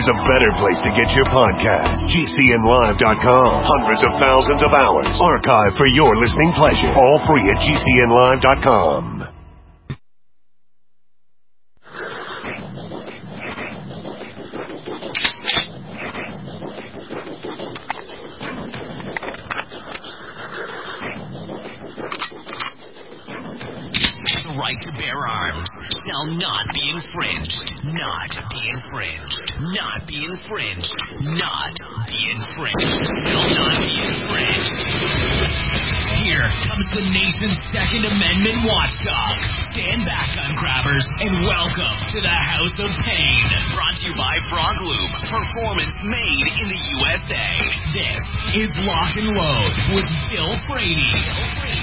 there's a better place to get your podcast. GCNlive.com. Hundreds of thousands of hours archived for your listening pleasure. All free at GCNlive.com. Right to bear arms shall not be infringed. Not be infringed. Not be infringed. Not be infringed. Will not be infringed. Here comes the nation's Second Amendment watchdog. Stand back, gun grabbers, and welcome to the House of Pain. Brought to you by Frog Lube. Performance made in the USA. This is Lock and Load with Bill Frady.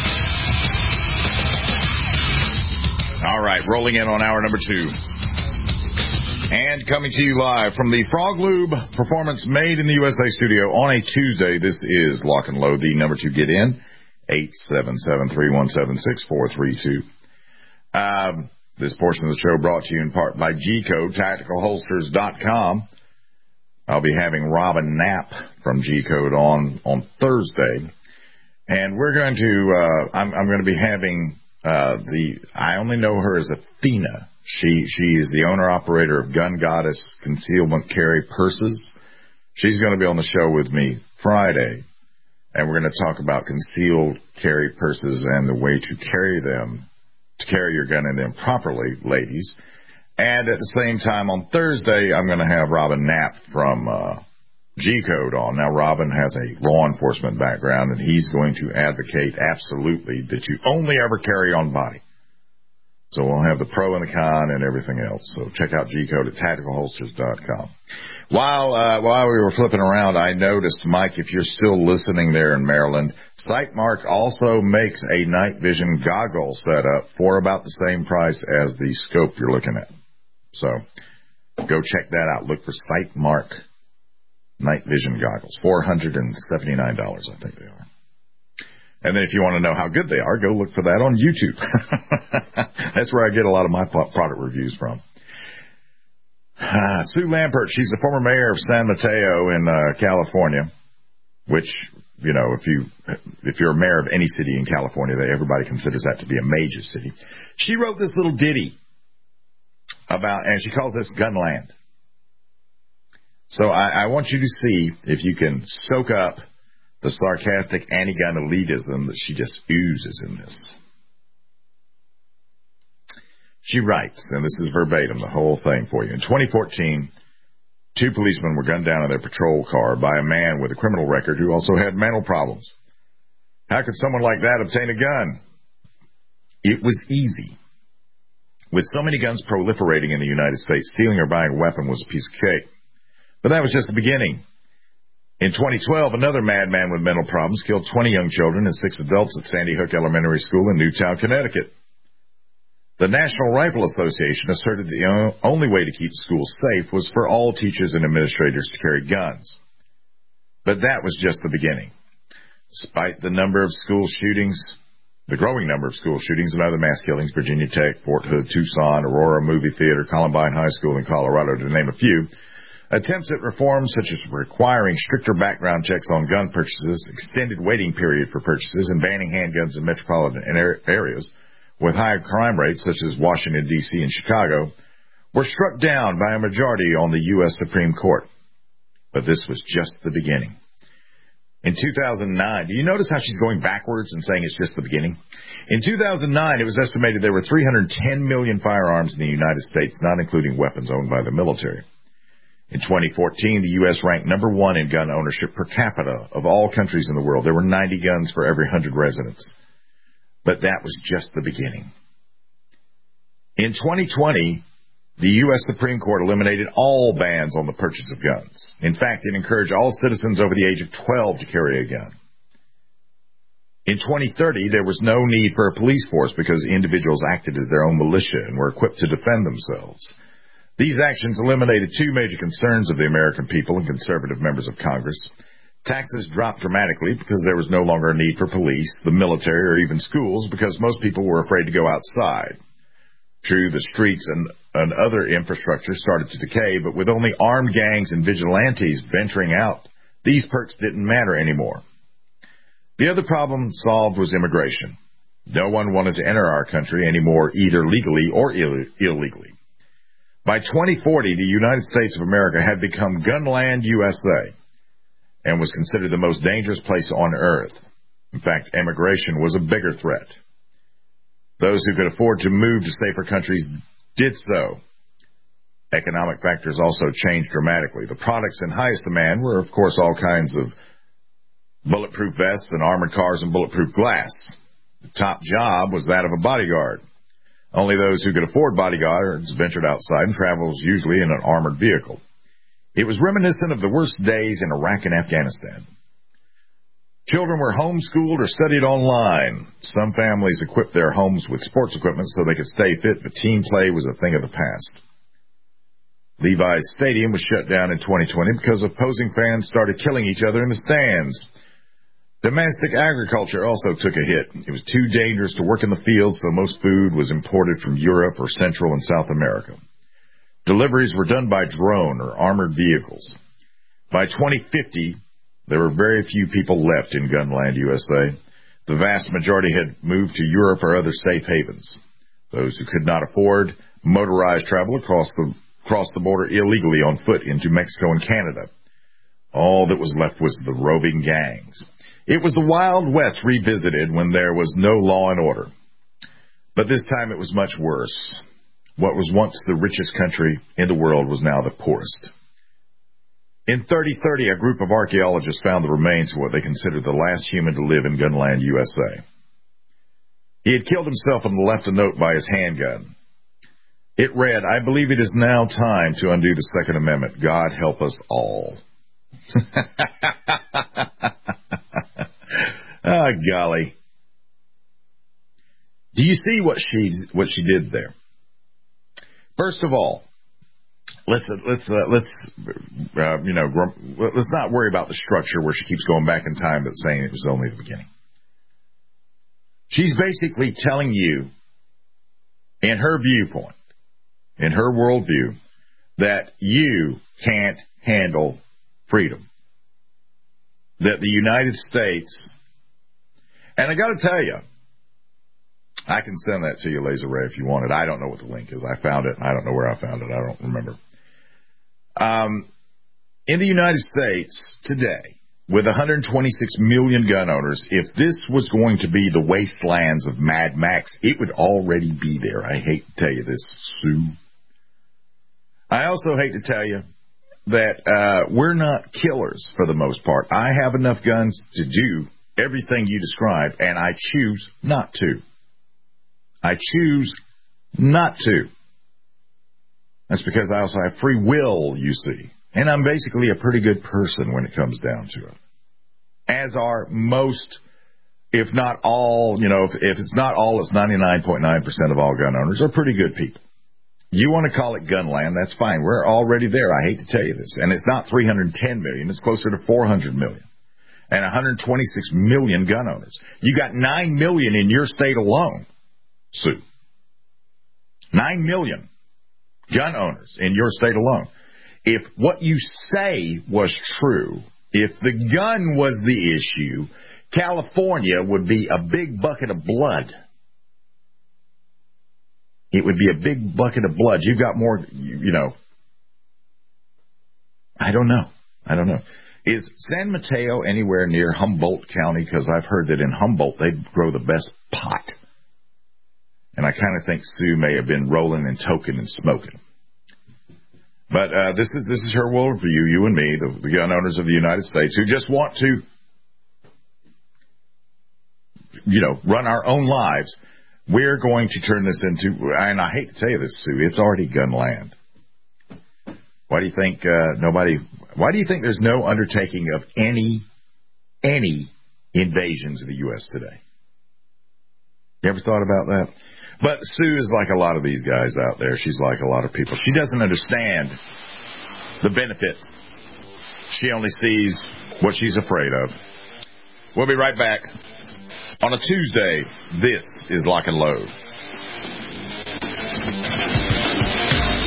All right, rolling in on hour number 2. And coming to you live from the Frog Lube Performance Made in the USA studio on a Tuesday, this is Lock and Load. The number to get in, 877-317-6432. This portion of the show brought to you in part by G-Code, TacticalHolsters.com. I'll be having Robin Knapp from G-Code on Thursday. And we're going to, I'm going to be having... I only know her as Athena. She is the owner-operator of Gun Goddess Concealment Carry Purses. She's going to be on the show with me Friday, and we're going to talk about concealed carry purses and the way to carry them, to carry your gun in them properly, ladies. And at the same time, on Thursday, I'm going to have Robin Knapp from G-Code on. Now, Robin has a law enforcement background, and he's going to advocate absolutely that you only ever carry on body. So we'll have the pro and the con and everything else. So check out G-Code at TacticalHolsters.com. While we were flipping around, I noticed, Mike, if you're still listening there in Maryland, Sightmark also makes a night vision goggle setup for about the same price as the scope you're looking at. So go check that out. Look for Sightmark night vision goggles, $479, I think they are. And then if you want to know how good they are, go look for that on YouTube. That's where I get a lot of my product reviews from. Sue Lampert, she's the former mayor of San Mateo in California, which, you know, if you're a mayor of any city in California, everybody considers that to be a major city. She wrote this little ditty about, and she calls this Gunland. So I want you to see if you can soak up the sarcastic anti-gun elitism that she just oozes in this. She writes, and this is verbatim, the whole thing for you. In 2014, 2 policemen were gunned down in their patrol car by a man with a criminal record who also had mental problems. How could someone like that obtain a gun? It was easy. With so many guns proliferating in the United States, stealing or buying a weapon was a piece of cake. But that was just the beginning. In 2012, another madman with mental problems killed 20 young children and 6 adults at Sandy Hook Elementary School in Newtown, Connecticut. The National Rifle Association asserted the only way to keep schools safe was for all teachers and administrators to carry guns. But that was just the beginning. Despite the number of school shootings, the growing number of school shootings and other mass killings, Virginia Tech, Fort Hood, Tucson, Aurora Movie Theater, Columbine High School in Colorado, to name a few, attempts at reforms such as requiring stricter background checks on gun purchases, extended waiting period for purchases, and banning handguns in metropolitan areas with high crime rates such as Washington, D.C. and Chicago, were struck down by a majority on the U.S. Supreme Court. But this was just the beginning. In 2009, do you notice how she's going backwards and saying it's just the beginning? In 2009, it was estimated there were 310 million firearms in the United States, not including weapons owned by the military. In 2014, the U.S. ranked number 1 in gun ownership per capita of all countries in the world. There were 90 guns for every 100 residents. But that was just the beginning. In 2020, the U.S. Supreme Court eliminated all bans on the purchase of guns. In fact, it encouraged all citizens over the age of 12 to carry a gun. In 2030, there was no need for a police force because individuals acted as their own militia and were equipped to defend themselves. These actions eliminated 2 major concerns of the American people and conservative members of Congress. Taxes dropped dramatically because there was no longer a need for police, the military, or even schools because most people were afraid to go outside. True, the streets and other infrastructure started to decay, but with only armed gangs and vigilantes venturing out, these perks didn't matter anymore. The other problem solved was immigration. No one wanted to enter our country anymore, either legally or illegally. By 2040, the United States of America had become Gunland USA and was considered the most dangerous place on earth. In fact, immigration was a bigger threat. Those who could afford to move to safer countries did so. Economic factors also changed dramatically. The products in highest demand were, of course, all kinds of bulletproof vests and armored cars and bulletproof glass. The top job was that of a bodyguard. Only those who could afford bodyguards ventured outside and traveled usually in an armored vehicle. It was reminiscent of the worst days in Iraq and Afghanistan. Children were homeschooled or studied online. Some families equipped their homes with sports equipment so they could stay fit, but team play was a thing of the past. Levi's Stadium was shut down in 2020 because opposing fans started killing each other in the stands. Domestic agriculture also took a hit. It was too dangerous to work in the fields, so most food was imported from Europe or Central and South America. Deliveries were done by drone or armored vehicles. By 2050, there were very few people left in Gunland, USA. The vast majority had moved to Europe or other safe havens. Those who could not afford motorized travel crossed the border illegally on foot into Mexico and Canada. All that was left was the roving gangs. It was the Wild West revisited when there was no law and order. But this time it was much worse. What was once the richest country in the world was now the poorest. In 3030, a group of archaeologists found the remains of what they considered the last human to live in Gunland, USA. He had killed himself and left a note by his handgun. It read, "I believe it is now time to undo the Second Amendment. God help us all." Oh, golly. Do you see what she did there? First of all, let's not worry about the structure where she keeps going back in time but saying it was only the beginning. She's basically telling you, in her viewpoint, in her worldview, that you can't handle freedom. That the United States, and I got to tell you, I can send that to you, Laser Ray, if you want it. I don't know what the link is. I found it. I don't know where I found it. I don't remember. In the United States today, with 126 million gun owners, if this was going to be the wastelands of Mad Max, it would already be there. I hate to tell you this, Sue. I also hate to tell you that we're not killers for the most part. I have enough guns to do everything you describe, and I choose not to. I choose not to. That's because I also have free will, you see. And I'm basically a pretty good person when it comes down to it. As are most, if not all, if it's not all, it's 99.9% of all gun owners are pretty good people. You want to call it gunland, that's fine. We're already there. I hate to tell you this. And it's not 310 million. It's closer to 400 million. And 126 million gun owners. You got 9 million in your state alone, Sue. 9 million gun owners in your state alone. If what you say was true, if the gun was the issue, California would be a big bucket of blood. It would be a big bucket of blood. You've got more, I don't know. Is San Mateo anywhere near Humboldt County? Because I've heard that in Humboldt they grow the best pot. And I kind of think Sue may have been rolling and toking and smoking. But this is her worldview, you and me, the gun owners of the United States, who just want to, run our own lives. We're going to turn this into, and I hate to tell you this, Sue, it's already gun land. Why do you think why do you think there's no undertaking of any invasions of the U.S. today? You ever thought about that? But Sue is like a lot of these guys out there. She's like a lot of people. She doesn't understand the benefit. She only sees what she's afraid of. We'll be right back. On a Tuesday, this is Lock and Load.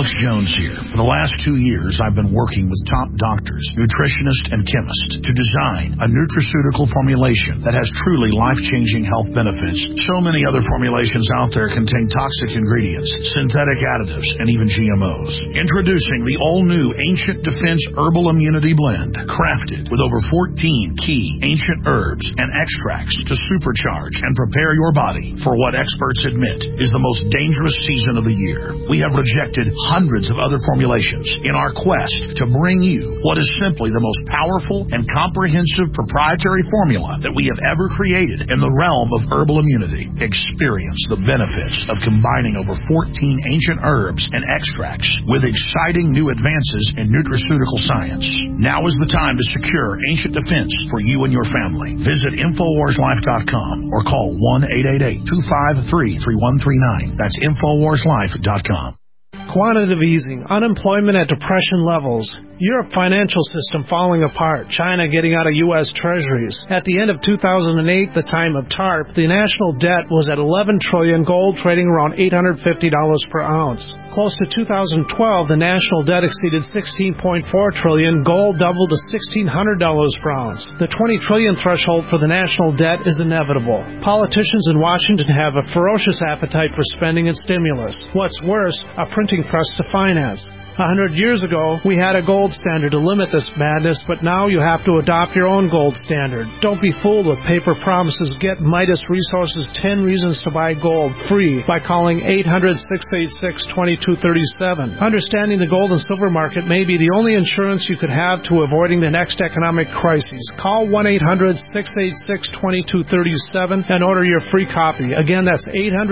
Alex Jones here. For the last 2 years, I've been working with top doctors, nutritionists, and chemists to design a nutraceutical formulation that has truly life-changing health benefits. So many other formulations out there contain toxic ingredients, synthetic additives, and even GMOs. Introducing the all-new Ancient Defense Herbal Immunity Blend, crafted with over 14 key ancient herbs and extracts to supercharge and prepare your body for what experts admit is the most dangerous season of the year. We have rejected hundreds of other formulations in our quest to bring you what is simply the most powerful and comprehensive proprietary formula that we have ever created in the realm of herbal immunity. Experience the benefits of combining over 14 ancient herbs and extracts with exciting new advances in nutraceutical science. Now is the time to secure Ancient Defense for you and your family. Visit InfoWarsLife.com or call 1-888-253-3139. That's InfoWarsLife.com. Quantitative easing, unemployment at depression levels, Europe financial system falling apart, China getting out of U.S. treasuries. At the end of 2008, the time of TARP, the national debt was at $11 trillion, gold trading around $850 per ounce. Close to 2012, the national debt exceeded $16.4 trillion, gold doubled to $1,600 per ounce. The $20 trillion threshold for the national debt is inevitable. Politicians in Washington have a ferocious appetite for spending and stimulus. What's worse, a printing press to finance. 100 years ago, we had a gold standard to limit this madness, but now you have to adopt your own gold standard. Don't be fooled with paper promises. Get Midas Resources 10 Reasons to Buy Gold free by calling 800-686-2237. Understanding the gold and silver market may be the only insurance you could have to avoiding the next economic crisis. Call 1-800-686-2237 and order your free copy. Again, that's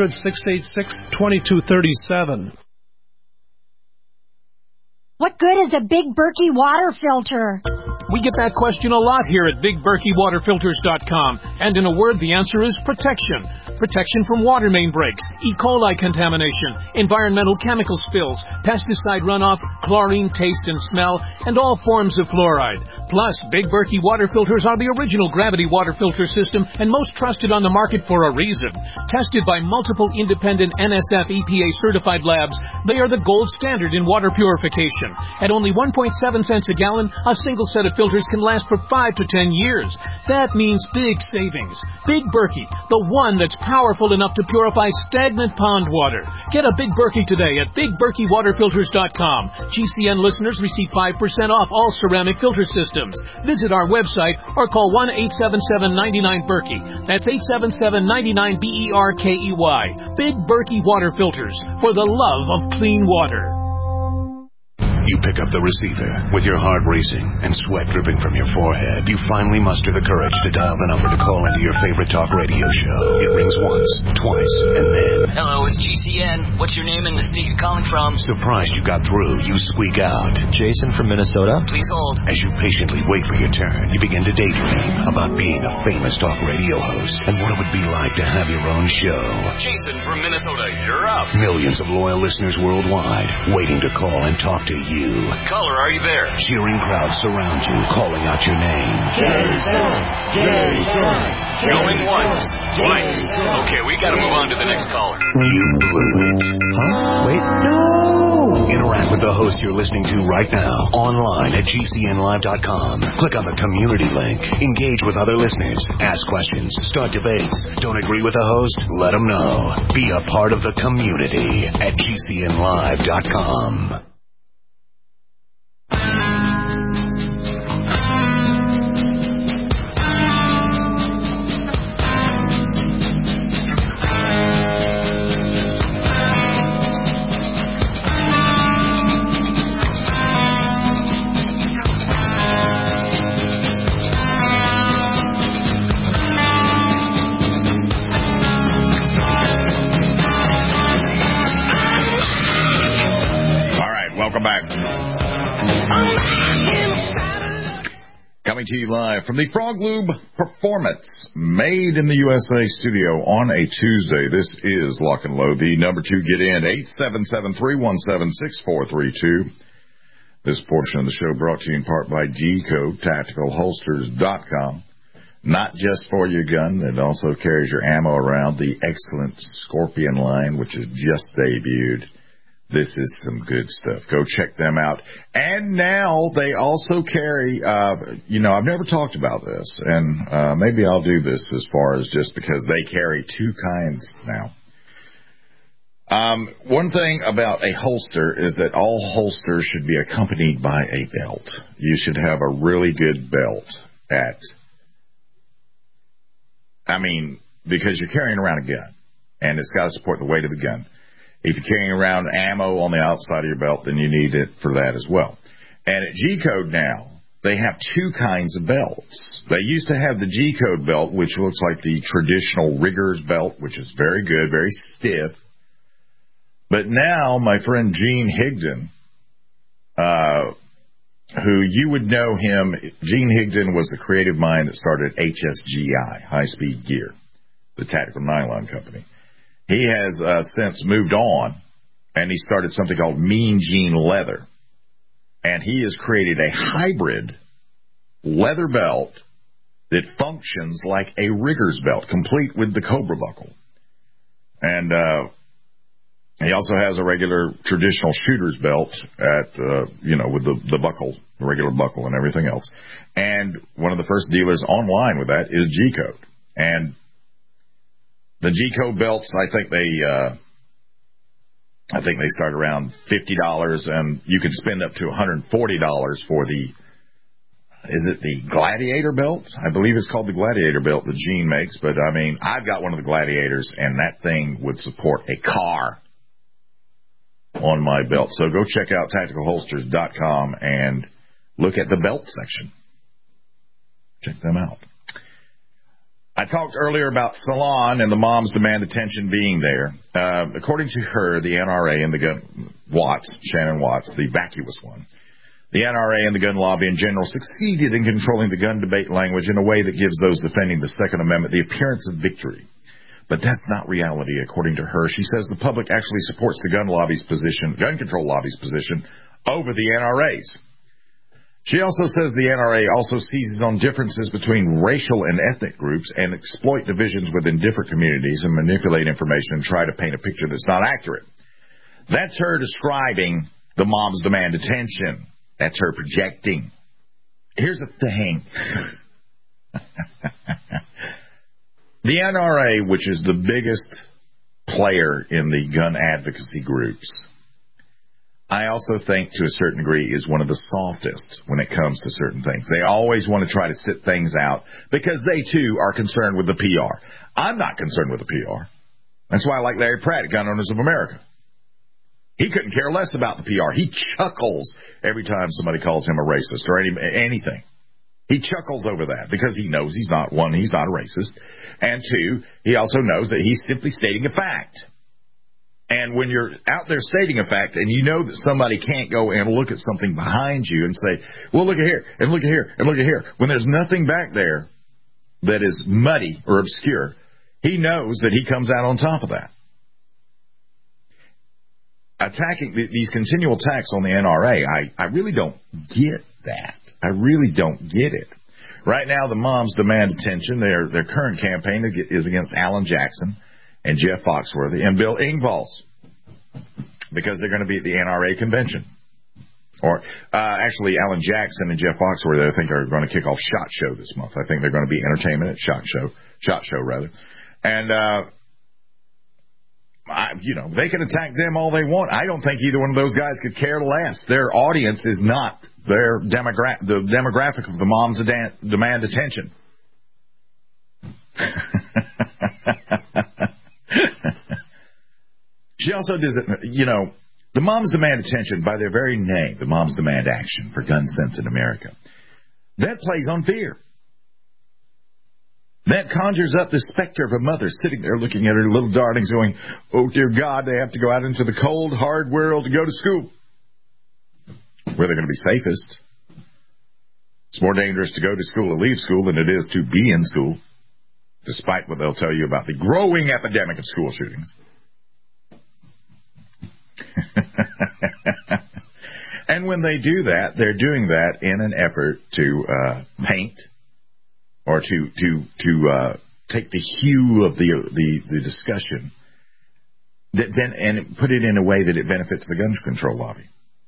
800-686-2237. What good is a Big Berkey water filter? We get that question a lot here at BigBerkeyWaterFilters.com. And in a word, the answer is protection. Protection from water main breaks, E. coli contamination, environmental chemical spills, pesticide runoff, chlorine taste and smell, and all forms of fluoride. Plus, Big Berkey water filters are the original gravity water filter system and most trusted on the market for a reason. Tested by multiple independent NSF EPA certified labs, they are the gold standard in water purification. At only 1.7 cents a gallon, a single set of filters can last for 5 to 10 years. That means big savings. Big Berkey, the one that's powerful enough to purify stagnant pond water. Get a Big Berkey today at BigBerkeyWaterFilters.com. GCN listeners receive 5% off all ceramic filter systems. Visit our website or call 1-877-99-BERKEY. That's 877-99-BERKEY. Big Berkey Water Filters, for the love of clean water. You pick up the receiver with your heart racing and sweat dripping from your forehead. You finally muster the courage to dial the number to call into your favorite talk radio show. It rings once, twice, and then... Hello, it's GCN. What's your name and the state you're calling from? Surprised you got through, you squeak out. Jason from Minnesota. Please hold. As you patiently wait for your turn, you begin to daydream about being a famous talk radio host and what it would be like to have your own show. Jason from Minnesota, you're up. Millions of loyal listeners worldwide waiting to call and talk to you. Caller, are you there? Cheering crowds surround you, calling out your name. Jason! Jason! Going once, twice. Okay, we gotta move on to the next caller. You blew it. Huh? Wait, no! Interact with the host you're listening to right now, online at GCNlive.com. Click on the community link. Engage with other listeners. Ask questions. Start debates. Don't agree with the host? Let them know. Be a part of the community at GCNlive.com. Welcome back. Coming to you live from the Frog Lube Performance Made in the USA studio on a Tuesday. This is Lock and Load. The number to get in, 877-317-6432. This portion of the show brought to you in part by G-Code, TacticalHolsters.com. Not just for your gun, it also carries your ammo around. The excellent Scorpion line, which has just debuted. This is some good stuff. Go check them out. And now they also carry, I've never talked about this, and maybe I'll do this as far as just because they carry two kinds now. One thing about a holster is that all holsters should be accompanied by a belt. You should have a really good belt because you're carrying around a gun, and it's got to support the weight of the gun. If you're carrying around ammo on the outside of your belt, then you need it for that as well. And at G-Code now, they have two kinds of belts. They used to have the G-Code belt, which looks like the traditional rigger's belt, which is very good, very stiff. But now, my friend Gene Higdon, who you would know him, Gene Higdon was the creative mind that started HSGI, High Speed Gear, the tactical nylon company. He has since moved on, and he started something called Mean Gene Leather. And he has created a hybrid leather belt that functions like a rigger's belt, complete with the Cobra buckle. And he also has a regular traditional shooter's belt with the buckle, the regular buckle and everything else. And one of the first dealers online with that is G-Code. And the G-Code belts, I think they start around $50, and you can spend up to $140 for the Gladiator belt? I believe it's called the Gladiator belt that Gene makes, but I've got one of the Gladiators, and that thing would support a car on my belt. So go check out tacticalholsters.com and look at the belt section. Check them out. I talked earlier about Salon and the Moms Demand Attention being there. According to her, the NRA and the gun Shannon Watts, the vacuous one, the NRA and the gun lobby in general succeeded in controlling the gun debate language in a way that gives those defending the Second Amendment the appearance of victory. But that's not reality, according to her. She says the public actually supports the gun control lobby's position over the NRA's. She also says the NRA also seizes on differences between racial and ethnic groups and exploit divisions within different communities and manipulate information and try to paint a picture that's not accurate. That's her describing the Moms Demand Attention. That's her projecting. Here's the thing. The NRA, which is the biggest player in the gun advocacy groups, I also think to a certain degree is one of the softest when it comes to certain things. They always want to try to sit things out because they too are concerned with the PR. I'm not concerned with the PR. That's why I like Larry Pratt at Gun Owners of America. He couldn't care less about the PR. He chuckles every time somebody calls him a racist or anything. He chuckles over that because he knows he's not a racist. And two, he also knows that he's simply stating a fact. And when you're out there stating a fact and you know that somebody can't go and look at something behind you and say, well, look at here, and look at here, and look at here, when there's nothing back there that is muddy or obscure, he knows that he comes out on top of that. Attacking these continual attacks on the NRA, I really don't get that. I really don't get it. Right now, the Moms Demand Attention. Their current campaign is against Alan Jackson and Jeff Foxworthy and Bill Engvalls because they're going to be at the NRA convention. Or actually, Alan Jackson and Jeff Foxworthy, I think, are going to kick off SHOT Show this month. I think they're going to be entertainment at SHOT Show rather. And they can attack them all they want. I don't think either one of those guys could care less. Their audience is not the demographic of the Moms Demand Attention. She also does it, the Moms Demand Attention, by their very name, the Moms Demand Action for Gun Sense in America, that plays on fear. That conjures up the specter of a mother sitting there looking at her little darlings going, oh, dear God, they have to go out into the cold, hard world to go to school, where they're going to be safest. It's more dangerous to go to school or leave school than it is to be in school, despite what they'll tell you about the growing epidemic of school shootings. And when they do that, they're doing that in an effort to paint or to take the hue of the discussion and put it in a way that it benefits the gun control lobby.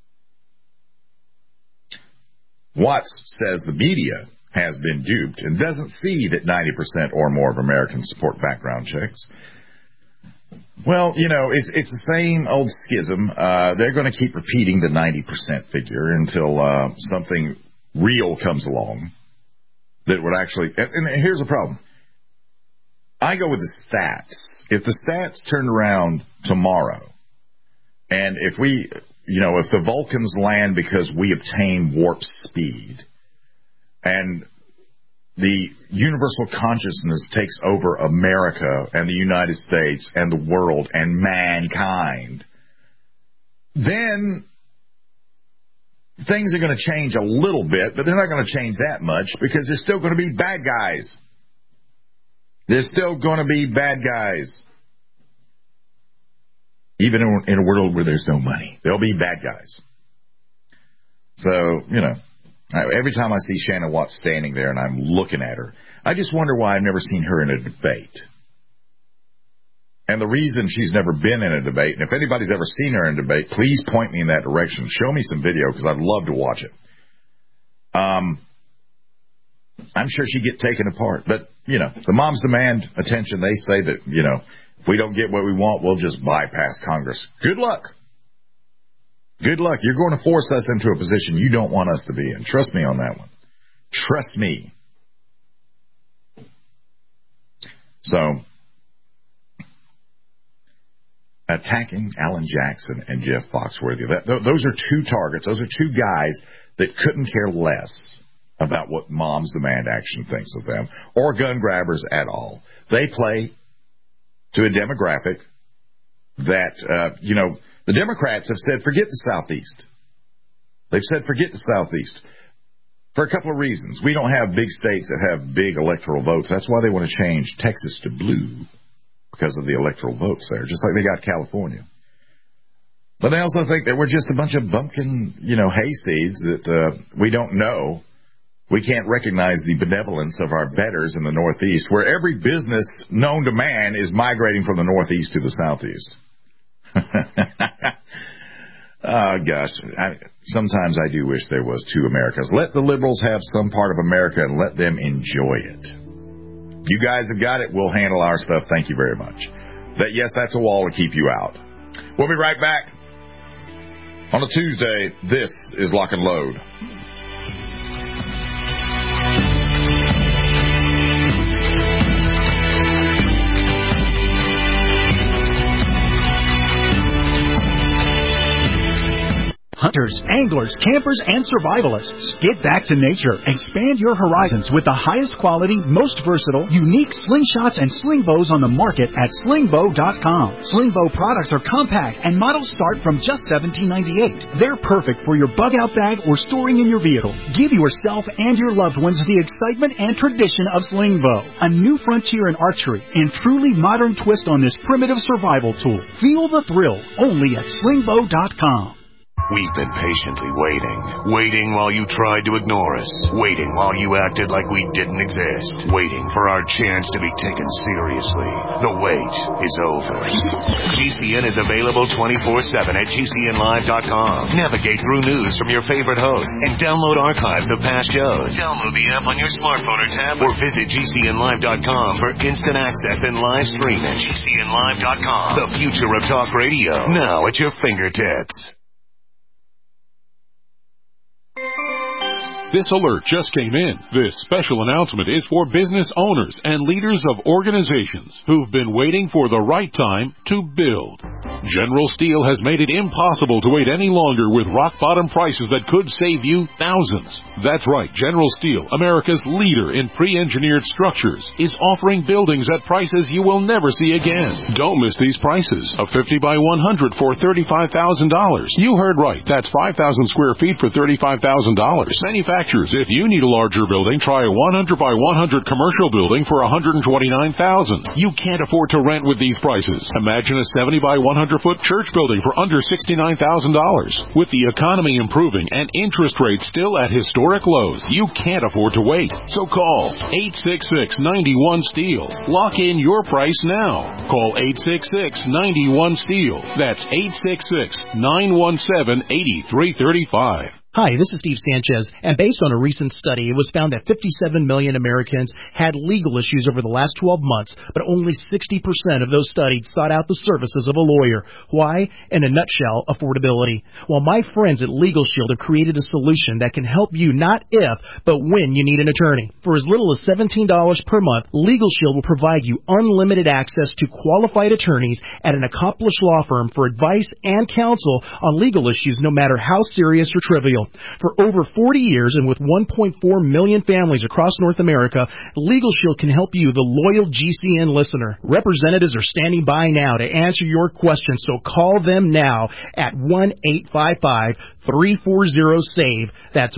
Watts says the media has been duped and doesn't see that 90% or more of Americans support background checks. Well, it's the same old schism. They're going to keep repeating the 90% figure until something real comes along that would actually... And here's the problem. I go with the stats. If the stats turn around tomorrow, and if the Vulcans land because we obtain warp speed, and the universal consciousness takes over America and the United States and the world and mankind, then things are going to change a little bit, but they're not going to change that much because there's still going to be bad guys. There's still going to be bad guys. Even in a world where there's no money, there'll be bad guys. So, every time I see Shannon Watts standing there and I'm looking at her, I just wonder why I've never seen her in a debate. And the reason she's never been in a debate, and if anybody's ever seen her in a debate, please point me in that direction. Show me some video because I'd love to watch it. I'm sure she'd get taken apart. But, the moms demand attention. They say that, if we don't get what we want, we'll just bypass Congress. Good luck. Good luck. You're going to force us into a position you don't want us to be in. Trust me on that one. Trust me. So, attacking Alan Jackson and Jeff Foxworthy, those are two targets. Those are two guys that couldn't care less about what Moms Demand Action thinks of them, or gun grabbers at all. They play to a demographic that, the Democrats have said, forget the Southeast. They've said, forget the Southeast. For a couple of reasons. We don't have big states that have big electoral votes. That's why they want to change Texas to blue, because of the electoral votes there, just like they got California. But they also think that we're just a bunch of bumpkin, hayseeds that we don't know. We can't recognize the benevolence of our betters in the Northeast, where every business known to man is migrating from the Northeast to the Southeast. Oh, gosh. Sometimes I do wish there was two Americas. Let the liberals have some part of America and let them enjoy it. You guys have got it. We'll handle our stuff. Thank you very much. That's a wall to keep you out. We'll be right back. On a Tuesday, this is Lock and Load. Hunters, anglers, campers, and survivalists. Get back to nature. Expand your horizons with the highest quality, most versatile, unique slingshots and sling bows on the market at slingbow.com. Slingbow products are compact and models start from just $17.98. They're perfect for your bug-out bag or storing in your vehicle. Give yourself and your loved ones the excitement and tradition of Slingbow, a new frontier in archery and truly modern twist on this primitive survival tool. Feel the thrill only at slingbow.com. We've been patiently waiting while you tried to ignore us, waiting while you acted like we didn't exist, waiting for our chance to be taken seriously. The wait is over. GCN is available 24/7 at GCNlive.com. Navigate through news from your favorite hosts and download archives of past shows. Download the app on your smartphone or tablet, or visit GCNlive.com for instant access and live stream at GCNlive.com. The future of talk radio, now at your fingertips. This alert just came in. This special announcement is for business owners and leaders of organizations who've been waiting for the right time to build. General Steel has made it impossible to wait any longer with rock-bottom prices that could save you thousands. That's right, General Steel, America's leader in pre-engineered structures, is offering buildings at prices you will never see again. Don't miss these prices. A 50 by 100 for $35,000. You heard right. That's 5,000 square feet for $35,000. Manufactured manufacturers. If you need a larger building, try a 100 by 100 commercial building for $129,000. You can't afford to rent with these prices. Imagine a 70 by 100 foot church building for under $69,000. With the economy improving and interest rates still at historic lows, you can't afford to wait. So call 866-91-STEEL. Lock in your price now. Call 866-91-STEEL. That's 866-917-8335. Hi, this is Steve Sanchez, and based on a recent study, it was found that 57 million Americans had legal issues over the last 12 months, but only 60% of those studied sought out the services of a lawyer. Why? In a nutshell, affordability. Well, my friends at Legal Shield have created a solution that can help you not if, but when you need an attorney. For as little as $17 per month, Legal Shield will provide you unlimited access to qualified attorneys at an accomplished law firm for advice and counsel on legal issues, no matter how serious or trivial. For over 40 years and with 1.4 million families across North America, Legal Shield can help you, the loyal GCN listener. Representatives are standing by now to answer your questions, so call them now at 1-855-340-SAVE. That's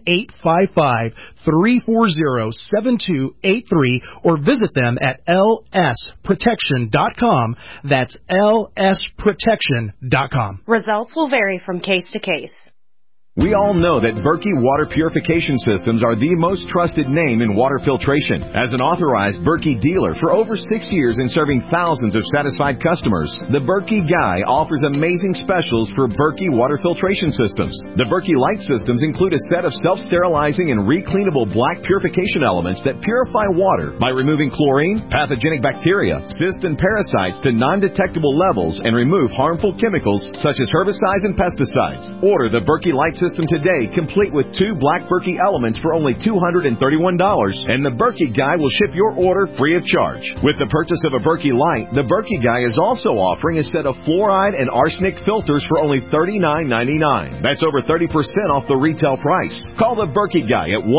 1-855-340-7283, or visit them at lsprotection.com. That's lsprotection.com. Results will vary from case to case. We all know that Berkey Water Purification Systems are the most trusted name in water filtration. As an authorized Berkey dealer for over 6 years and serving thousands of satisfied customers, the Berkey Guy offers amazing specials for Berkey water filtration systems. The Berkey Light systems include a set of self-sterilizing and recleanable black purification elements that purify water by removing chlorine, pathogenic bacteria, cysts, and parasites to non-detectable levels and remove harmful chemicals such as herbicides and pesticides. Order the Berkey Light system today, complete with 2 black Berkey elements for only $231, and the Berkey Guy will ship your order free of charge. With the purchase of a Berkey Light, the Berkey Guy is also offering a set of fluoride and arsenic filters for only $39.99. That's over 30% off the retail price. Call the Berkey Guy at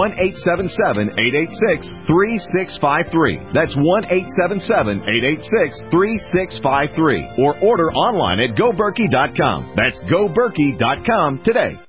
1-877-886-3653. That's 1-877-886-3653. Or order online at GoBerkey.com. That's GoBerkey.com today.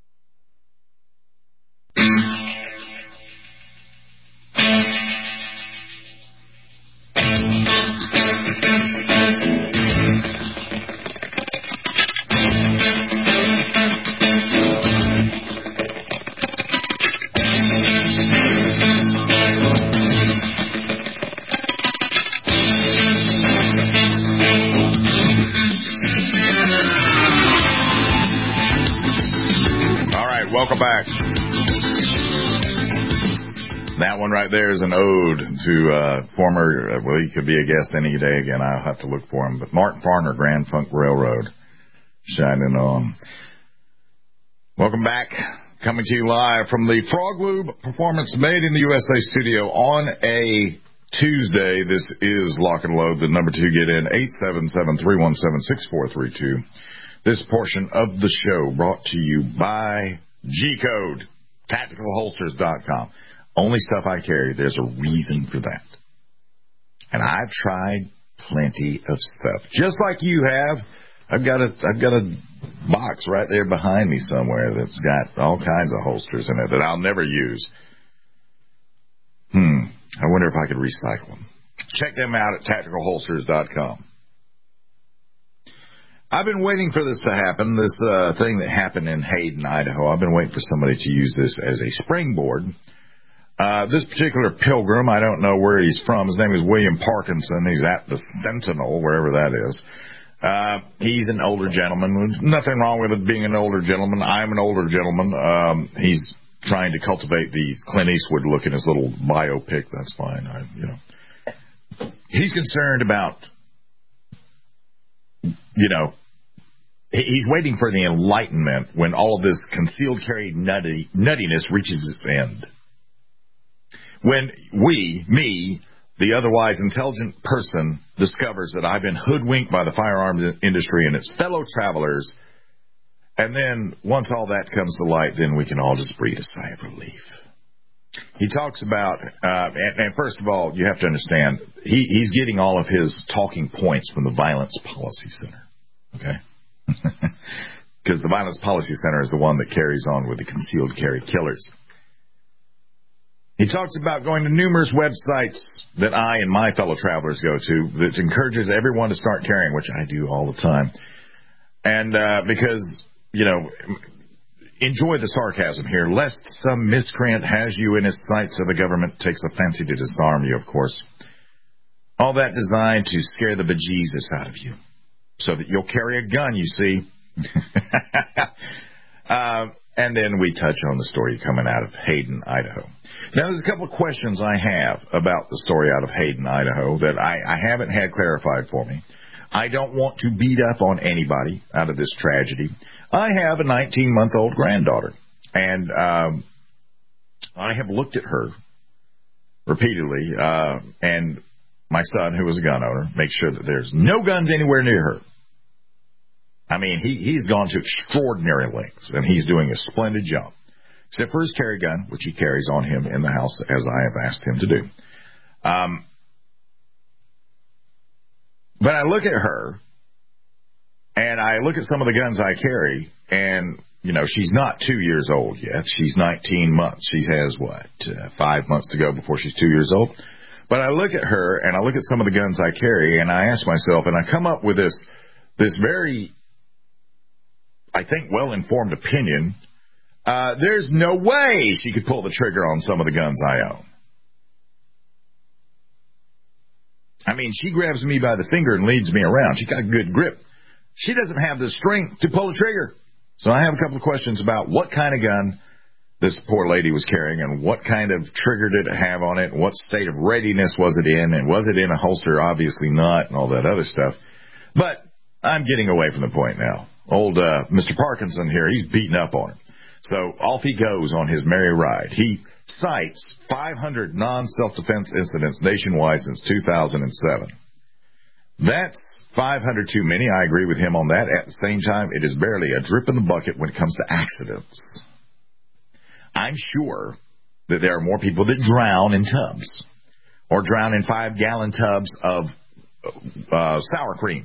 Welcome back. That one right there is an ode to former, well, he could be a guest any day again. I'll have to look for him. But Martin Farner, Grand Funk Railroad, shining on. Welcome back. Coming to you live from the Frog Lube Performance Made in the USA studio on a Tuesday. This is Lock and Load. The number to get in, 877-317-6432. This portion of the show brought to you by G-Code, TacticalHolsters.com. Only stuff I carry, there's a reason for that. And I've tried plenty of stuff. Just like you have, I've got a box right there behind me somewhere that's got all kinds of holsters in it that I'll never use. I wonder if I could recycle them. Check them out at TacticalHolsters.com. I've been waiting for this to happen, this thing that happened in Hayden, Idaho. I've been waiting for somebody to use this as a springboard. This particular pilgrim, I don't know where he's from. His name is William Parkinson. He's at the Sentinel, wherever that is. He's an older gentleman. There's nothing wrong with it being an older gentleman. I'm an older gentleman. He's trying to cultivate the Clint Eastwood look in his little biopic. That's fine. He's concerned about, he's waiting for the Enlightenment when all of this concealed carry nuttiness reaches its end. When the otherwise intelligent person, discovers that I've been hoodwinked by the firearms industry and its fellow travelers, and then once all that comes to light, then we can all just breathe a sigh of relief. He talks about, and first of all, you have to understand, he's getting all of his talking points from the Violence Policy Center, okay? Because the Violence Policy Center is the one that carries on with the concealed carry killers. He talks about going to numerous websites that I and my fellow travelers go to that encourages everyone to start carrying, which I do all the time. And because, enjoy the sarcasm here, lest some miscreant has you in his sights or the government takes a fancy to disarm you, of course. All that designed to scare the bejesus out of you so that you'll carry a gun, you see. And then we touch on the story coming out of Hayden, Idaho. Now, there's a couple of questions I have about the story out of Hayden, Idaho that I haven't had clarified for me. I don't want to beat up on anybody out of this tragedy. I have a 19-month-old granddaughter, and I have looked at her repeatedly, and my son, who is a gun owner, makes sure that there's no guns anywhere near her. I mean, he's gone to extraordinary lengths, and he's doing a splendid job, except for his carry gun, which he carries on him in the house, as I have asked him to do. But I look at her, and I look at some of the guns I carry, and, she's not 2 years old yet. She's 19 months. She has, 5 months to go before she's 2 years old. But I look at her, and I look at some of the guns I carry, and I ask myself, and I come up with this very, I think, well-informed opinion. There's no way she could pull the trigger on some of the guns I own. I mean, she grabs me by the finger and leads me around. She got a good grip. She doesn't have the strength to pull the trigger. So I have a couple of questions about what kind of gun this poor lady was carrying and what kind of trigger did it have on it, and what state of readiness was it in, and was it in a holster? Obviously not, and all that other stuff. But I'm getting away from the point now. Old Mr. Parkinson here, he's beating up on her. So off he goes on his merry ride. He cites 500 non-self-defense incidents nationwide since 2007. That's 500 too many. I agree with him on that. At the same time, it is barely a drip in the bucket when it comes to accidents. I'm sure that there are more people that drown in tubs or drown in 5-gallon tubs of sour cream.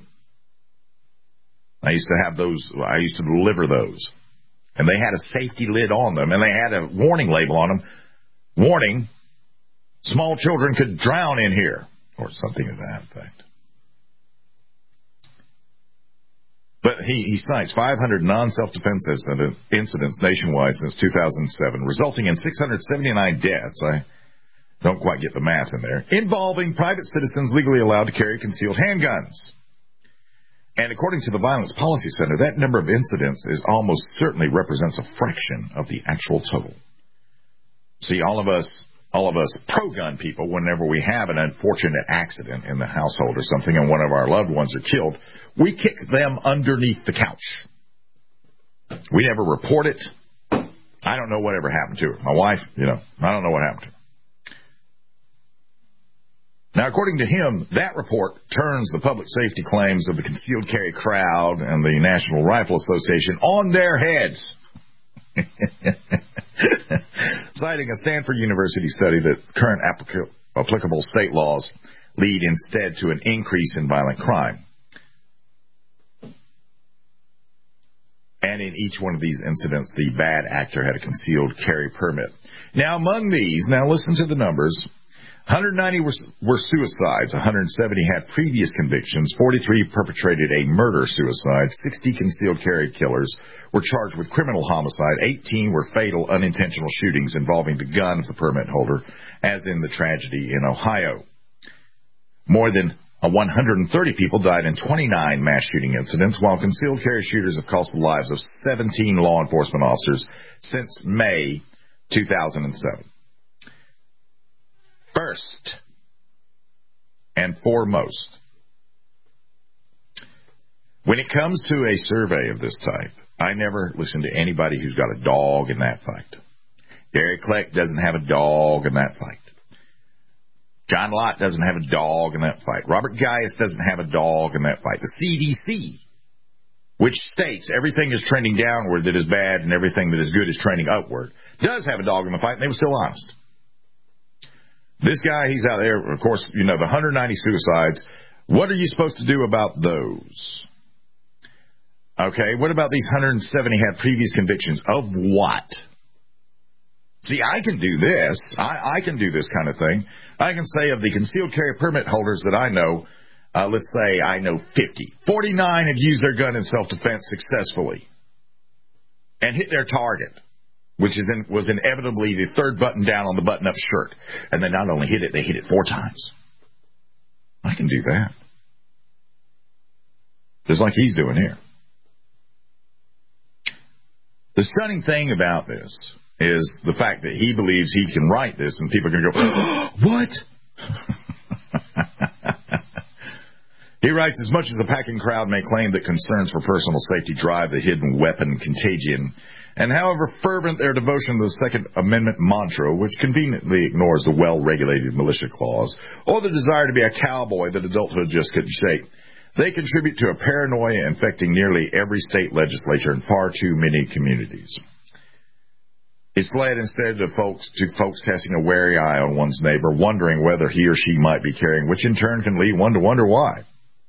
I used to have those. I used to deliver those. And they had a safety lid on them, and they had a warning label on them. Warning, small children could drown in here, or something to that effect. But he cites 500 non-self-defense incidents nationwide since 2007, resulting in 679 deaths. I don't quite get the math in there. Involving private citizens legally allowed to carry concealed handguns. And according to the Violence Policy Center, that number of incidents is almost certainly represents a fraction of the actual total. See, all of us pro-gun people, whenever we have an unfortunate accident in the household or something and one of our loved ones are killed, we kick them underneath the couch. We never report it. I don't know whatever happened to her. My wife, I don't know what happened to her. Now, according to him, that report turns the public safety claims of the concealed carry crowd and the National Rifle Association on their heads. Citing a Stanford University study that current applicable state laws lead instead to an increase in violent crime. And in each one of these incidents, the bad actor had a concealed carry permit. Now, among these, listen to the numbers. 190 were suicides, 170 had previous convictions, 43 perpetrated a murder-suicide, 60 concealed carry killers were charged with criminal homicide, 18 were fatal unintentional shootings involving the gun of the permit holder, as in the tragedy in Ohio. More than 130 people died in 29 mass shooting incidents, while concealed carry shooters have cost the lives of 17 law enforcement officers since May 2007. First and foremost, when it comes to a survey of this type, I never listen to anybody who's got a dog in that fight. Gary Kleck doesn't have a dog in that fight. John Lott doesn't have a dog in that fight. Robert Gaius doesn't have a dog in that fight. The CDC, which states everything is trending downward that is bad and everything that is good is trending upward, does have a dog in the fight, and they were still honest. This guy, he's out there, of course, the 190 suicides. What are you supposed to do about those? Okay, what about these 170 had previous convictions? Of what? See, I can do this. I can do this kind of thing. I can say of the concealed carry permit holders that I know, let's say I know 50. 49 have used their gun in self-defense successfully and hit their target, which was inevitably the third button down on the button-up shirt. And they not only hit it, they hit it 4 times. I can do that. Just like he's doing here. The stunning thing about this is the fact that he believes he can write this, and people are going to go, what? He writes, as much as the packing crowd may claim that concerns for personal safety drive the hidden weapon contagion, and however fervent their devotion to the Second Amendment mantra, which conveniently ignores the well-regulated militia clause, or the desire to be a cowboy that adulthood just couldn't shake, they contribute to a paranoia infecting nearly every state legislature in far too many communities. It's led instead to folks casting a wary eye on one's neighbor, wondering whether he or she might be carrying, which in turn can lead one to wonder why.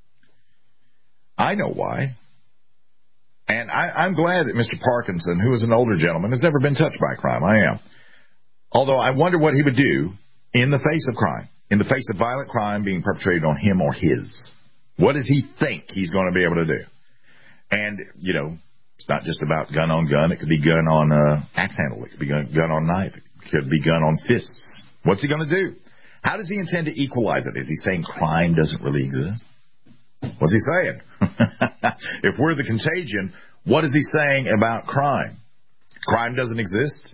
I know why. And I'm glad that Mr. Parkinson, who is an older gentleman, has never been touched by crime. I am. Although I wonder what he would do in the face of crime, in the face of violent crime being perpetrated on him or his. What does he think he's going to be able to do? And, you know, it's not just about gun on gun. It could be gun on axe handle. It could be gun on knife. It could be gun on fists. What's he going to do? How does he intend to equalize it? Is he saying crime doesn't really exist? What's he saying? If we're the contagion, what is he saying about crime? Crime doesn't exist?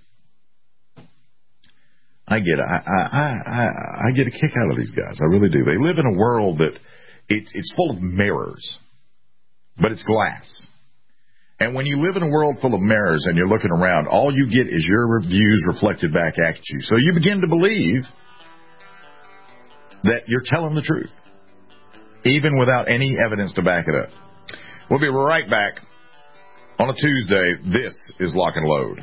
I get it. I get a kick out of these guys. I really do. They live in a world that it's full of mirrors, but it's glass. And when you live in a world full of mirrors and you're looking around, all you get is your views reflected back at you. So you begin to believe that you're telling the truth, even without any evidence to back it up. We'll be right back on a Tuesday. This is Lock and Load.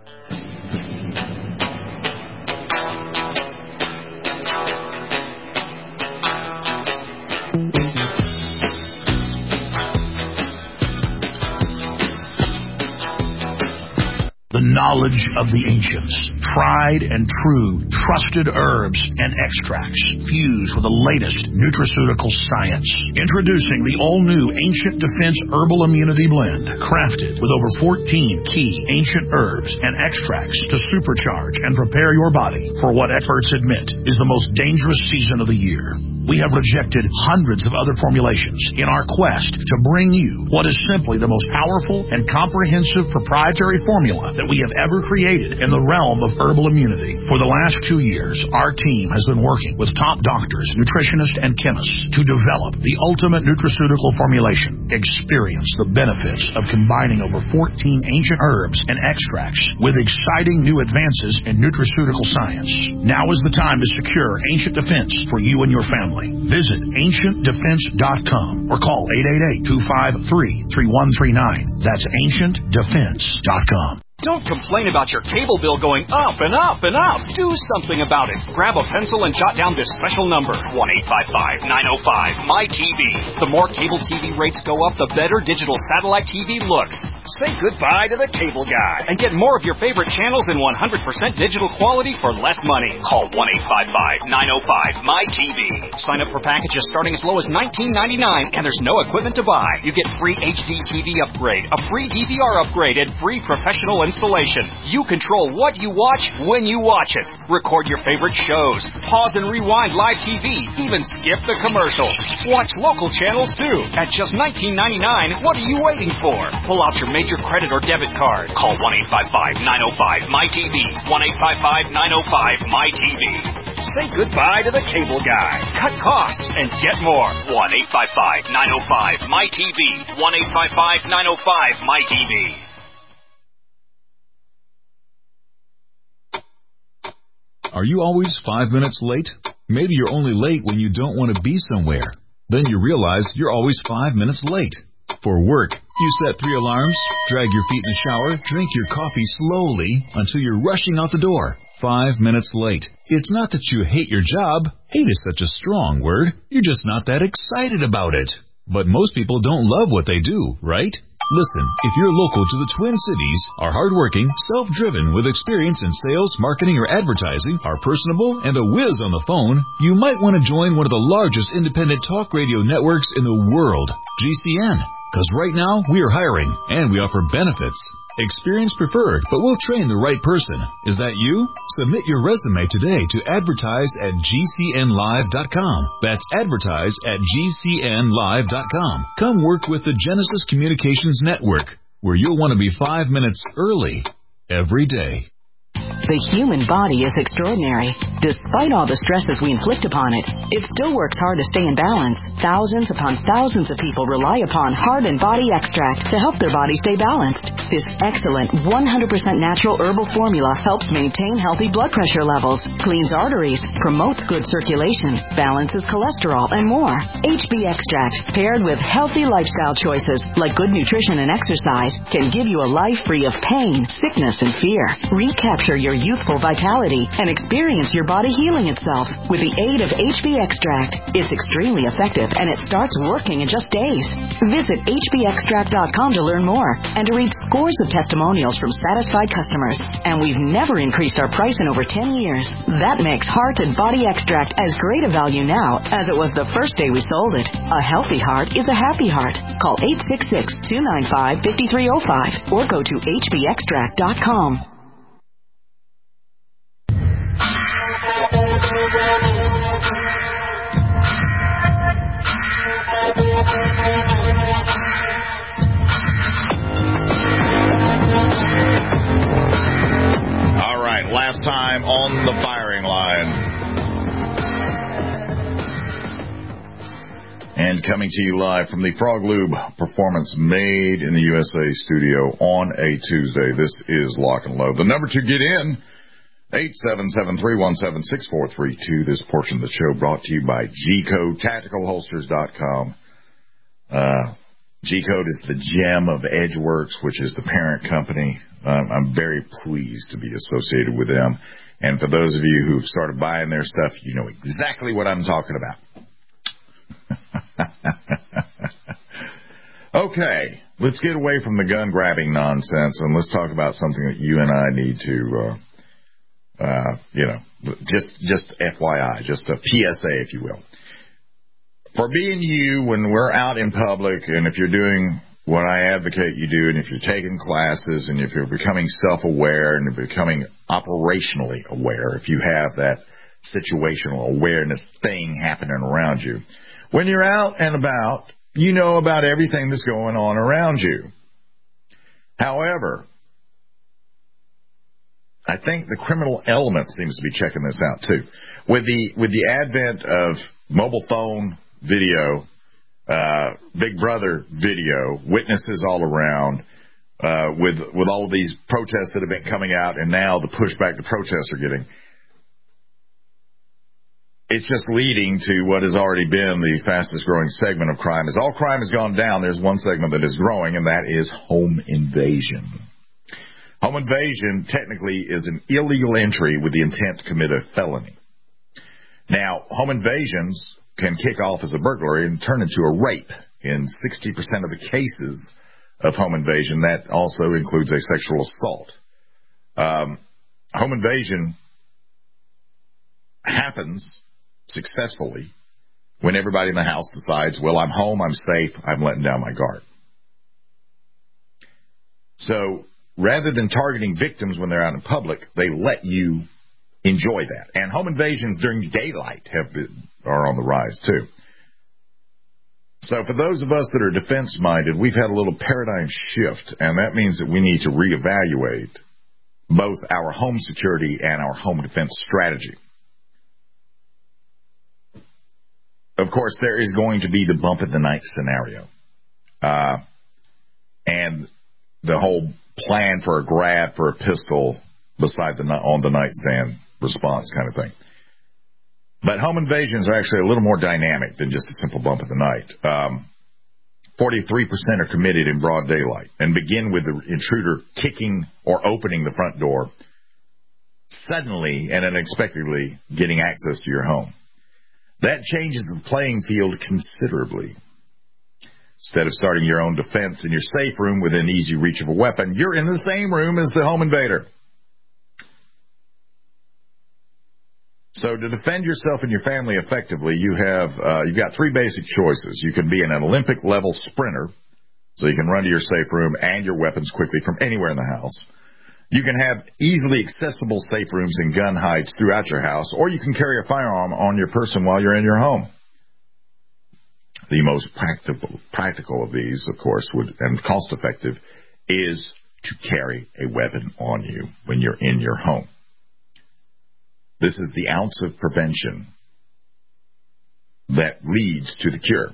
The knowledge of the ancients, tried and true, trusted herbs and extracts fused with the latest nutraceutical science. Introducing the all-new Ancient Defense Herbal Immunity Blend, crafted with over 14 key ancient herbs and extracts to supercharge and prepare your body for what experts admit is the most dangerous season of the year. We have rejected hundreds of other formulations in our quest to bring you what is simply the most powerful and comprehensive proprietary formula that we have ever created in the realm of herbal immunity. For the last 2 years, our team has been working with top doctors, nutritionists, and chemists to develop the ultimate nutraceutical formulation. Experience the benefits of combining over 14 ancient herbs and extracts with exciting new advances in nutraceutical science. Now is the time to secure Ancient Defense for you and your family. Visit AncientDefense.com or call 888-253-3139. That's AncientDefense.com. Don't complain about your cable bill going up and up and up. Do something about it. Grab a pencil and jot down this special number, 1-855-905-MY-TV. The more cable TV rates go up, the better digital satellite TV looks. Say goodbye to the cable guy and get more of your favorite channels in 100% digital quality for less money. Call 1-855-905-MY-TV. Sign up for packages starting as low as $19.99, and there's no equipment to buy. You get free HD TV upgrade, a free DVR upgrade, and free professional installation. You control what you watch when you watch it. Record your favorite shows. Pause and rewind live TV. Even skip the commercials. Watch local channels too. At just $19.99, what are you waiting for? Pull out your major credit or debit card. Call 1-855-905-MY-TV. 1-855-905-MY-TV. Say goodbye to the cable guy. Cut costs and get more. 1-855-905-MY-TV. 1-855-905-MY-TV. Are you always 5 minutes late? Maybe you're only late when you don't want to be somewhere. Then you realize you're always 5 minutes late. For work, you set 3 alarms, drag your feet in the shower, drink your coffee slowly until you're rushing out the door. 5 minutes late. It's not that you hate your job. Hate is such a strong word. You're just not that excited about it. But most people don't love what they do, right? Listen, if you're local to the Twin Cities, are hardworking, self-driven, with experience in sales, marketing, or advertising, are personable, and a whiz on the phone, you might want to join one of the largest independent talk radio networks in the world, GCN. Because right now, we are hiring, and we offer benefits. Experience preferred, but we'll train the right person. Is that you? Submit your resume today to advertise@gcnlive.com. That's advertise@gcnlive.com. Come work with the Genesis Communications Network, where you'll want to be 5 minutes early every day. The human body is extraordinary. Despite all the stresses we inflict upon it, it still works hard to stay in balance. Thousands upon thousands of people rely upon Heart and Body Extract to help their body stay balanced. This excellent 100% natural herbal formula helps maintain healthy blood pressure levels, cleans arteries, promotes good circulation, balances cholesterol, and more. HB Extract, paired with healthy lifestyle choices like good nutrition and exercise, can give you a life free of pain, sickness, and fear. Recapture your youthful vitality and experience your body healing itself with the aid of HB Extract. It's extremely effective and it starts working in just days. Visit hbextract.com to learn more and to read scores of testimonials from satisfied customers. And we've never increased our price in over 10 years. That makes Heart and Body Extract as great a value now as it was the first day we sold it. A healthy heart is a happy heart. Call 866-295-5305 or go to hbextract.com. All right, last time on the firing line. And coming to you live from the Frog Lube Performance Made in the USA studio on a Tuesday. This is Lock and Load. The number to get in, 877-317-6432. This portion of the show brought to you by G-Code, TacticalHolsters.com. G-Code is the gem of Edgeworks, which is the parent company. I'm very pleased to be associated with them. And for those of you who've started buying their stuff, you know exactly what I'm talking about. Okay, let's get away from the gun-grabbing nonsense, and let's talk about something that you and I need to... just FYI, just a PSA, if you will. For being you, when we're out in public, and if you're doing what I advocate you do, and if you're taking classes, and if you're becoming self-aware, and you're becoming operationally aware, if you have that situational awareness thing happening around you, when you're out and about, you know about everything that's going on around you. However, I think the criminal element seems to be checking this out too. With the advent of mobile phone video, Big Brother video, witnesses all around, with all of these protests that have been coming out, and now the pushback the protests are getting, it's just leading to what has already been the fastest growing segment of crime. As all crime has gone down, there's one segment that is growing, and that is home invasion. Home invasion technically is an illegal entry with the intent to commit a felony. Now, home invasions can kick off as a burglary and turn into a rape. In 60% of the cases of home invasion, that also includes a sexual assault. Home invasion happens successfully when everybody in the house decides, well, I'm home, I'm safe, I'm letting down my guard. So rather than targeting victims when they're out in public, they let you enjoy that. And home invasions during daylight are on the rise, too. So for those of us that are defense-minded, we've had a little paradigm shift, and that means that we need to reevaluate both our home security and our home defense strategy. Of course, there is going to be the bump in the night scenario. And the whole plan for a grab for a pistol beside on the nightstand response kind of thing. But home invasions are actually a little more dynamic than just a simple bump in the night. 43% are committed in broad daylight and begin with the intruder kicking or opening the front door, suddenly and unexpectedly getting access to your home. That changes the playing field considerably. Instead of starting your own defense in your safe room within easy reach of a weapon, you're in the same room as the home invader. So to defend yourself and your family effectively, you've got three basic choices. You can be an Olympic-level sprinter, so you can run to your safe room and your weapons quickly from anywhere in the house. You can have easily accessible safe rooms and gun hides throughout your house, or you can carry a firearm on your person while you're in your home. The most practical of these, of course, and cost-effective, is to carry a weapon on you when you're in your home. This is the ounce of prevention that leads to the cure.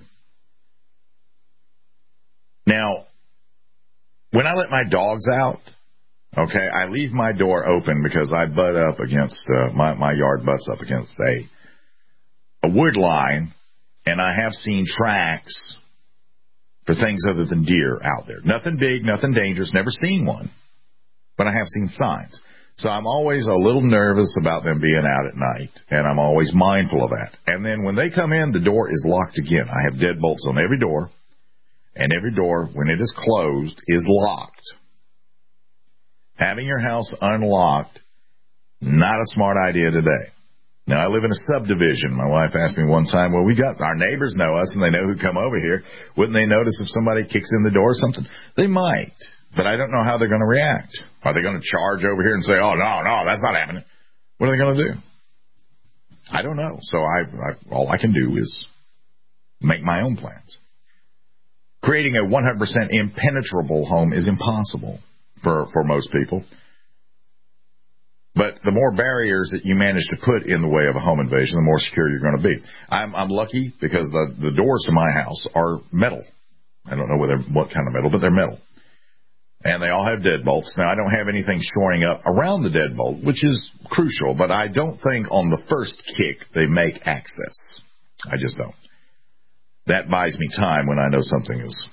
Now, when I let my dogs out, okay, I leave my door open because I butt up against, my yard butts up against a wood line, and I have seen tracks for things other than deer out there. Nothing big, nothing dangerous, never seen one, but I have seen signs. So I'm always a little nervous about them being out at night, and I'm always mindful of that. And then when they come in, the door is locked again. I have deadbolts on every door, and every door, when it is closed, is locked. Having your house unlocked, not a smart idea today. Now, I live in a subdivision. My wife asked me one time, well, our neighbors know us, and they know who come over here. Wouldn't they notice if somebody kicks in the door or something? They might. But I don't know how they're going to react. Are they going to charge over here and say, oh, no, that's not happening? What are they going to do? I don't know. So all I can do is make my own plans. Creating a 100% impenetrable home is impossible for most people. But the more barriers that you manage to put in the way of a home invasion, the more secure you're going to be. I'm lucky because the doors to my house are metal. I don't know what kind of metal, but they're metal. And they all have deadbolts. Now, I don't have anything shoring up around the deadbolt, which is crucial, but I don't think on the first kick they make access. I just don't. That buys me time when I know something is,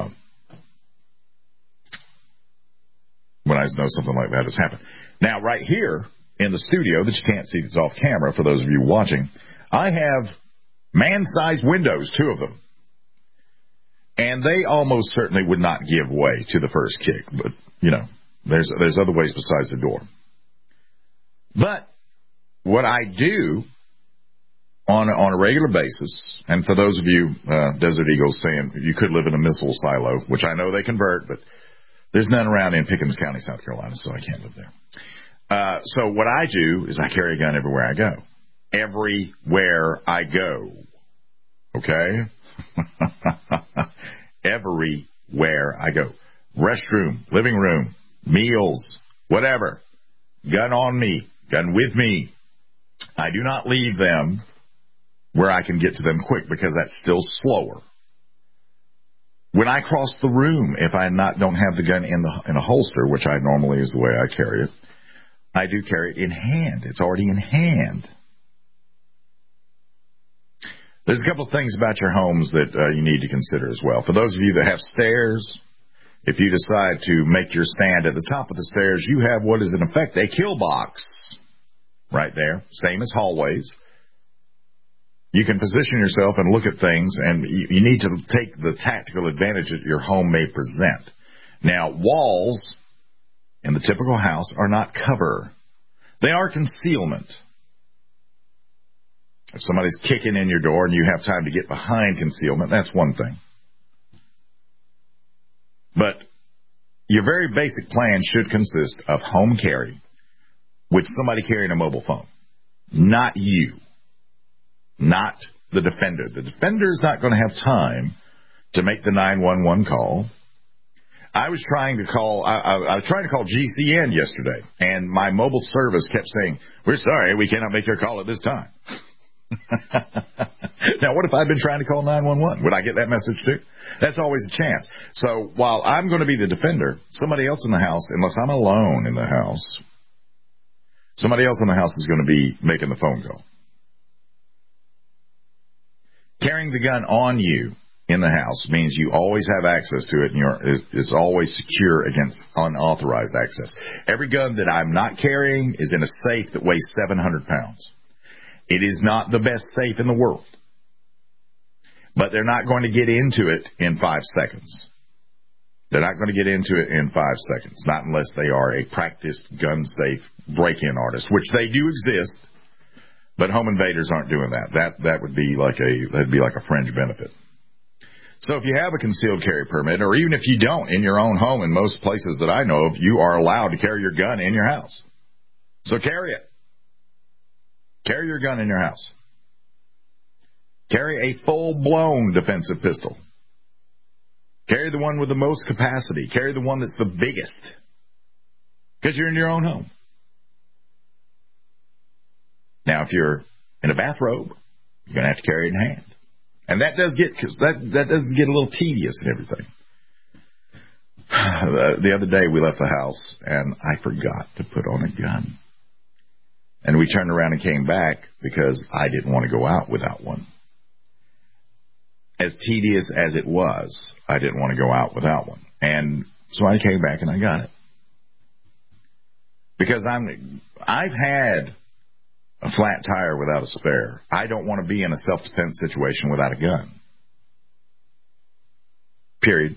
when I know something like that has happened. Now, right here in the studio that you can't see that's off camera, for those of you watching, I have man-sized windows, 2 of them. And they almost certainly would not give way to the first kick. But, there's other ways besides the door. But what I do on a regular basis, and for those of you Desert Eagles saying you could live in a missile silo, which I know they convert, but there's none around in Pickens County, South Carolina, so I can't live there. So what I do is I carry a gun everywhere I go. Everywhere I go. Okay? Everywhere I go. Restroom, living room, meals, whatever. Gun on me, gun with me. I do not leave them where I can get to them quick because that's still slower. When I cross the room, if I don't have the gun in a holster, which I normally is the way I carry it, I do carry it in hand. It's already in hand. There's a couple of things about your homes that you need to consider as well. For those of you that have stairs, if you decide to make your stand at the top of the stairs, you have what is in effect a kill box right there, same as hallways. You can position yourself and look at things, and you need to take the tactical advantage that your home may present. Now, walls in the typical house are not cover. They are concealment. If somebody's kicking in your door and you have time to get behind concealment, that's one thing. But your very basic plan should consist of home carry with somebody carrying a mobile phone. Not you. Not the defender. The defender is not going to have time to make the 911 call. I was trying to call GCN yesterday, and my mobile service kept saying, "We're sorry, we cannot make your call at this time." Now, what if I'd been trying to call 911? Would I get that message too? That's always a chance. So while I'm going to be the defender, somebody else in the house, unless I'm alone in the house, somebody else in the house is going to be making the phone call. Carrying the gun on you in the house means you always have access to it, and it's always secure against unauthorized access. Every gun that I'm not carrying is in a safe that weighs 700 pounds. It is not the best safe in the world. But they're not going to get into it in 5 seconds. They're not going to get into it in 5 seconds, not unless they are a practiced gun-safe break-in artist, which they do exist, but home invaders aren't doing that. That would be like a fringe benefit. So if you have a concealed carry permit, or even if you don't in your own home, in most places that I know of, you are allowed to carry your gun in your house. So carry it. Carry your gun in your house. Carry a full-blown defensive pistol. Carry the one with the most capacity. Carry the one that's the biggest. Because you're in your own home. Now, if you're in a bathrobe, you're going to have to carry it in hand. And that does get a little tedious and everything. The other day we left the house and I forgot to put on a gun. And we turned around and came back because I didn't want to go out without one. As tedious as it was, I didn't want to go out without one. And so I came back and I got it. Because I've had a flat tire without a spare. I don't want to be in a self-defense situation without a gun. Period.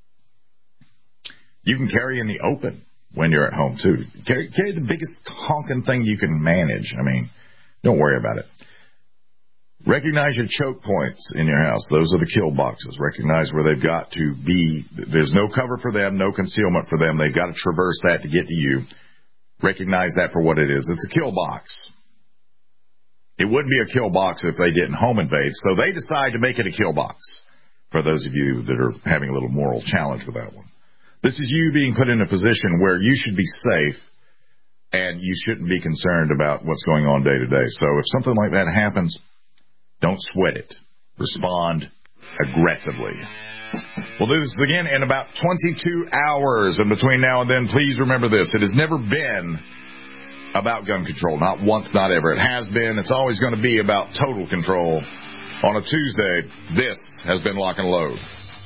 You can carry in the open when you're at home, too. Carry the biggest honking thing you can manage. I mean, don't worry about it. Recognize your choke points in your house. Those are the kill boxes. Recognize where they've got to be. There's no cover for them, no concealment for them. They've got to traverse that to get to you. Recognize that for what it is. It's a kill box. It wouldn't be a kill box if they didn't home invade, so they decide to make it a kill box, for those of you that are having a little moral challenge with that one. This is you being put in a position where you should be safe and you shouldn't be concerned about what's going on day to day. So if something like that happens, don't sweat it. Respond aggressively. We'll do this again in about 22 hours. And between now and then, please remember this. It has never been about gun control. Not once, not ever. It has been. It's always going to be about total control. On a Tuesday, this has been Lock and Load.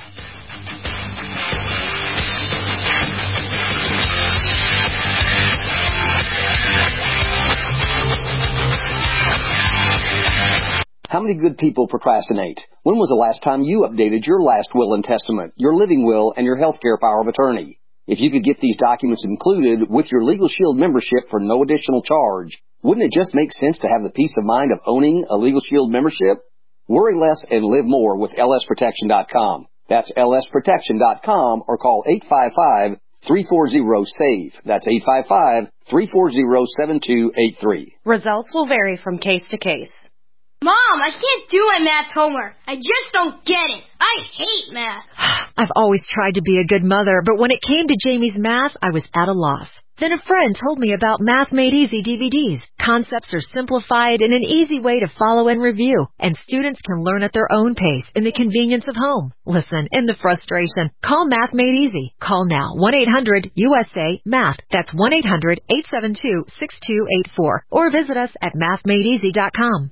How many good people procrastinate? When was the last time you updated your last will and testament, your living will, and your health care power of attorney? If you could get these documents included with your Legal Shield membership for no additional charge, wouldn't it just make sense to have the peace of mind of owning a Legal Shield membership? Worry less and live more with lsprotection.com. That's lsprotection.com or call 855-340-SAVE. That's 855-340-7283. Results will vary from case to case. Mom, I can't do my math homework. I just don't get it. I hate math. I've always tried to be a good mother, but when it came to Jamie's math, I was at a loss. Then a friend told me about Math Made Easy DVDs. Concepts are simplified in an easy way to follow and review, and students can learn at their own pace in the convenience of home. Listen, in the frustration, call Math Made Easy. Call now, 1-800-USA-MATH. That's 1-800-872-6284. Or visit us at mathmadeeasy.com.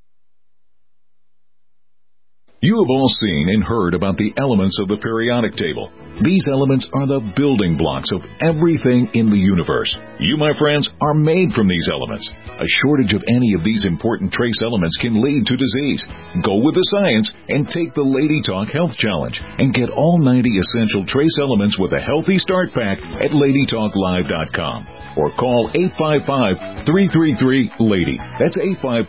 You have all seen and heard about the elements of the periodic table. These elements are the building blocks of everything in the universe. You, my friends, are made from these elements. A shortage of any of these important trace elements can lead to disease. Go with the science and take the Lady Talk Health Challenge and get all 90 essential trace elements with a healthy start pack at LadyTalkLive.com or call 855-333-LADY. That's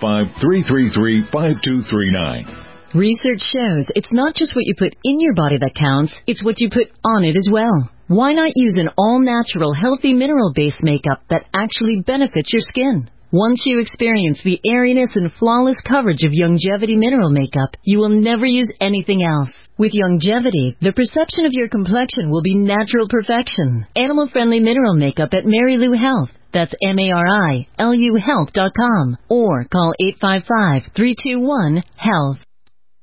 855-333-5239. Research shows it's not just what you put in your body that counts, it's what you put on it as well. Why not use an all-natural, healthy mineral-based makeup that actually benefits your skin? Once you experience the airiness and flawless coverage of Youngevity mineral makeup, you will never use anything else. With Youngevity, the perception of your complexion will be natural perfection. Animal-friendly mineral makeup at Mary Lou Health. That's MARILU Health.com or call 855-321-HEALTH.